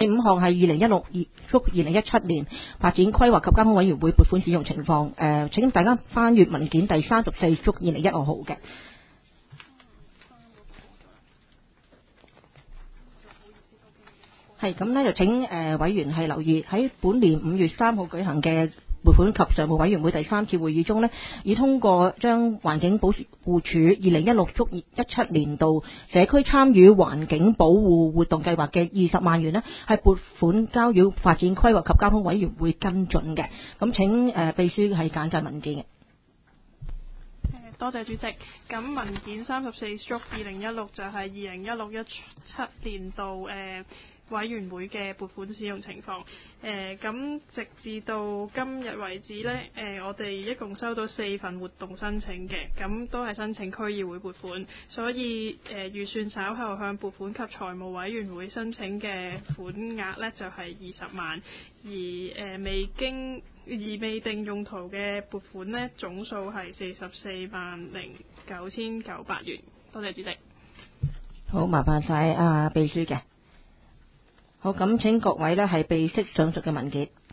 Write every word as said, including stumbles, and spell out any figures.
第五項係二零一六至二零一七年發展規劃及監督委員會撥款使用情況。誒、呃，請大家翻閱文件第三十四至二零一六號嘅。係咁呢，就請誒、呃、委員係留意喺本年五月三號舉行嘅撥款及財務委員會第三次會議中呢，已通過將環境保護署二零一六至一七年度社區參與環境保護活動計劃嘅二十萬元呢，係撥款交予發展規劃及交通委員會跟進嘅。咁請誒、呃、秘書係簡介文件嘅。 多謝主席。咁文件三十四至二零一六就係二零一六一七年度誒、呃委員會嘅撥款使用情況。誒咁直至到今日為止呢，誒、呃、我哋一共收到四份活動申請嘅，咁都係申請區議會撥款，所以誒、呃、預算稍後向撥款及財務委員會申請嘅款額呢，就係二十萬，而誒、呃、未經而未定用途嘅撥款呢，總數係四十四萬零九千九百元。多謝主席。 好，麻煩晒啊秘書嘅。好，咁請各位呢係備悉上述嘅文件。